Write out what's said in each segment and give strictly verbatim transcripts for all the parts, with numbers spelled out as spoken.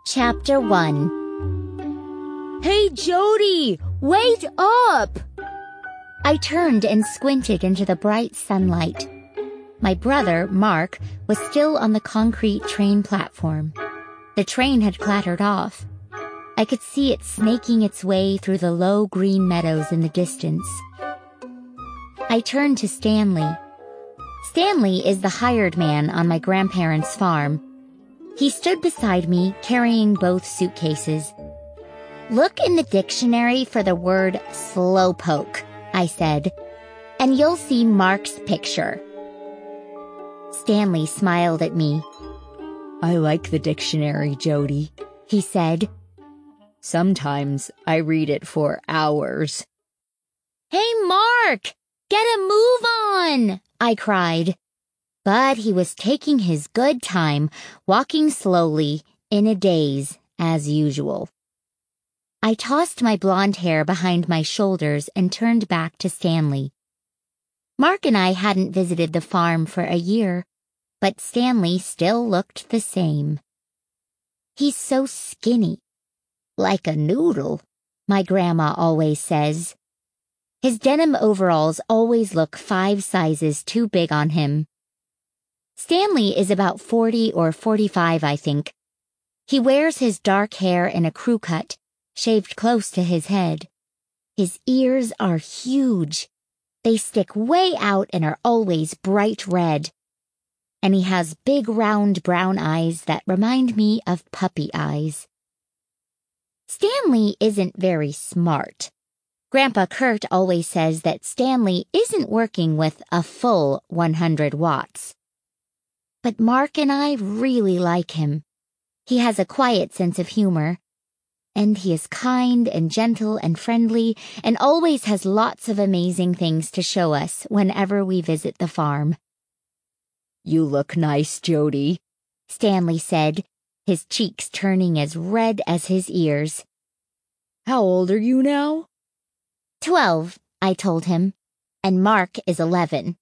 Chapter one. Hey, Jody! Wait up! I turned and squinted into the bright sunlight. My brother, Mark, was still on the concrete train platform. The train had clattered off. I could see it snaking its way through the low green meadows in the distance. I turned to Stanley. Stanley is the hired man on my grandparents' farm. He stood beside me, carrying both suitcases. Look in the dictionary for the word slowpoke, I said, and you'll see Mark's picture. Stanley smiled at me. I like the dictionary, Jody, he said. Sometimes I read it for hours. Hey, Mark! Get a move on! I cried. But he was taking his good time, walking slowly, in a daze, as usual. I tossed my blonde hair behind my shoulders and turned back to Stanley. Mark and I hadn't visited the farm for a year, but Stanley still looked the same. He's so skinny. Like a noodle, my grandma always says. His denim overalls always look five sizes too big on him. Stanley is about forty or forty-five, I think. He wears his dark hair in a crew cut, shaved close to his head. His ears are huge. They stick way out and are always bright red. And he has big round brown eyes that remind me of puppy eyes. Stanley isn't very smart. Grandpa Kurt always says that Stanley isn't working with a full one hundred watts. But Mark and I really like him. He has a quiet sense of humor. And he is kind and gentle and friendly and always has lots of amazing things to show us whenever we visit the farm. You look nice, Jody, Stanley said, his cheeks turning as red as his ears. How old are you now? Twelve, I told him, and Mark is eleven.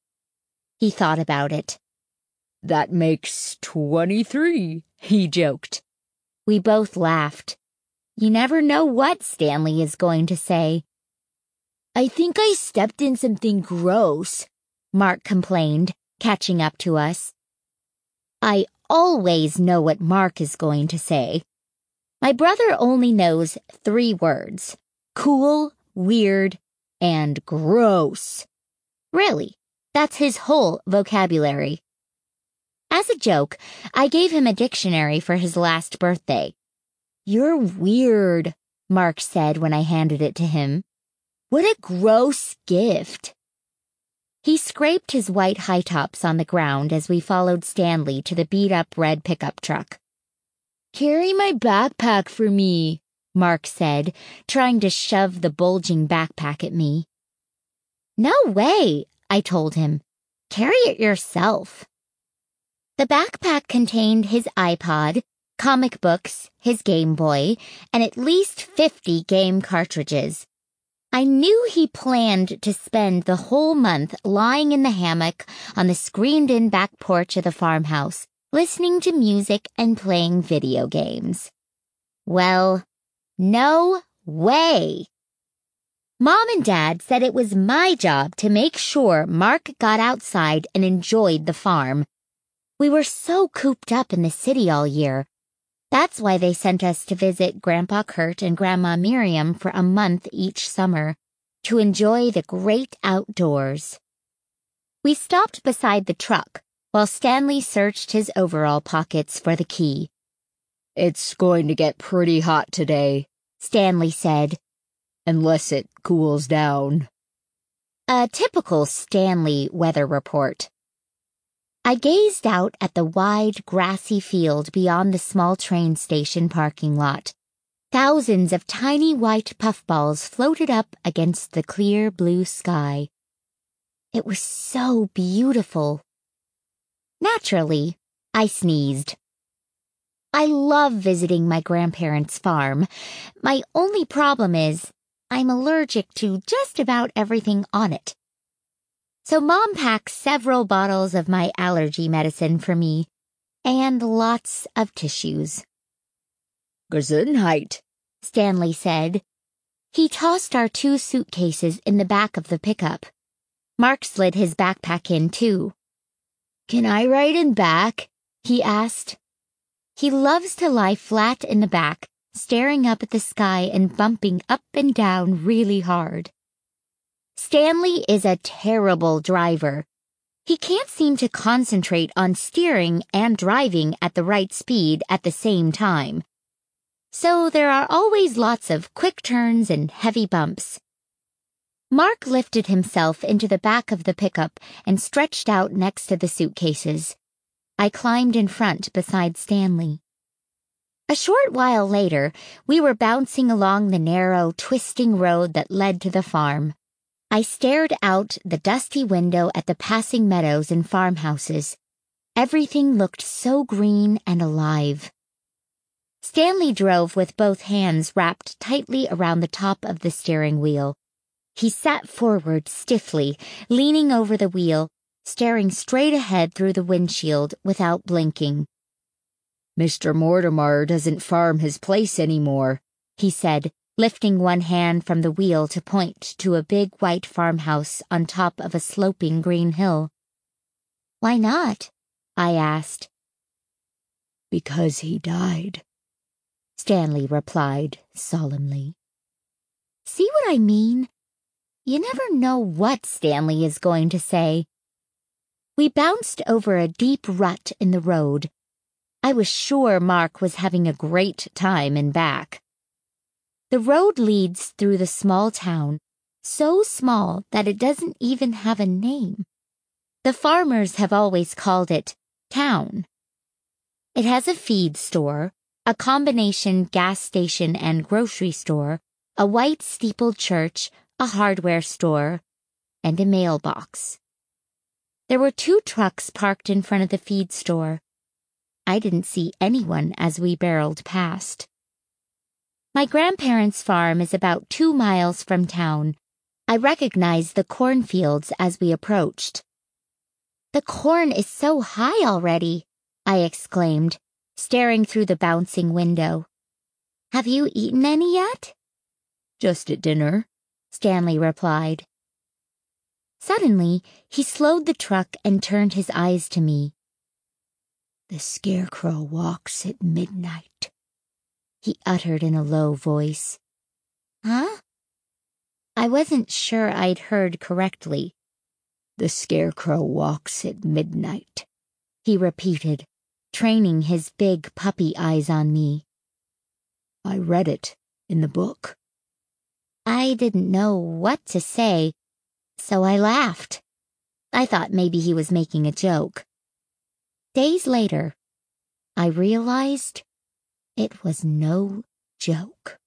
He thought about it. That makes twenty-three, he joked. We both laughed. You never know what Stanley is going to say. I think I stepped in something gross, Mark complained, catching up to us. I always know what Mark is going to say. My brother only knows three words: cool, weird, and gross. Really, that's his whole vocabulary. As a joke, I gave him a dictionary for his last birthday. You're weird, Mark said when I handed it to him. What a gross gift. He scraped his white high tops on the ground as we followed Stanley to the beat-up red pickup truck. Carry my backpack for me, Mark said, trying to shove the bulging backpack at me. No way, I told him. Carry it yourself. The backpack contained his iPod, comic books, his Game Boy, and at least fifty game cartridges. I knew he planned to spend the whole month lying in the hammock on the screened-in back porch of the farmhouse, listening to music and playing video games. Well, no way. Mom and Dad said it was my job to make sure Mark got outside and enjoyed the farm. We were so cooped up in the city all year. That's why they sent us to visit Grandpa Kurt and Grandma Miriam for a month each summer, to enjoy the great outdoors. We stopped beside the truck while Stanley searched his overall pockets for the key. It's going to get pretty hot today, Stanley said. Unless it cools down. A typical Stanley weather report. I gazed out at the wide, grassy field beyond the small train station parking lot. Thousands of tiny white puffballs floated up against the clear blue sky. It was so beautiful. Naturally, I sneezed. I love visiting my grandparents' farm. My only problem is I'm allergic to just about everything on it. So Mom packed several bottles of my allergy medicine for me, and lots of tissues. Gesundheit, Stanley said. He tossed our two suitcases in the back of the pickup. Mark slid his backpack in, too. Can I ride in back? He asked. He loves to lie flat in the back, staring up at the sky and bumping up and down really hard. Stanley is a terrible driver. He can't seem to concentrate on steering and driving at the right speed at the same time. So there are always lots of quick turns and heavy bumps. Mark lifted himself into the back of the pickup and stretched out next to the suitcases. I climbed in front beside Stanley. A short while later, we were bouncing along the narrow, twisting road that led to the farm. I stared out the dusty window at the passing meadows and farmhouses. Everything looked so green and alive. Stanley drove with both hands wrapped tightly around the top of the steering wheel. He sat forward stiffly, leaning over the wheel, staring straight ahead through the windshield without blinking. Mister Mortimer doesn't farm his place anymore, he said, lifting one hand from the wheel to point to a big white farmhouse on top of a sloping green hill. Why not? I asked. Because he died, Stanley replied solemnly. See what I mean? You never know what Stanley is going to say. We bounced over a deep rut in the road. I was sure Mark was having a great time in back. The road leads through the small town, so small that it doesn't even have a name. The farmers have always called it town. It has a feed store, a combination gas station and grocery store, a white steepled church, a hardware store, and a mailbox. There were two trucks parked in front of the feed store. I didn't see anyone as we barreled past. My grandparents' farm is about two miles from town. I recognized the cornfields as we approached. The corn is so high already, I exclaimed, staring through the bouncing window. Have you eaten any yet? Just at dinner, Stanley replied. Suddenly, he slowed the truck and turned his eyes to me. The scarecrow walks at midnight, he uttered in a low voice. Huh? I wasn't sure I'd heard correctly. The scarecrow walks at midnight, he repeated, training his big puppy eyes on me. I read it in the book. I didn't know what to say, so I laughed. I thought maybe he was making a joke. Days later, I realized it was no joke.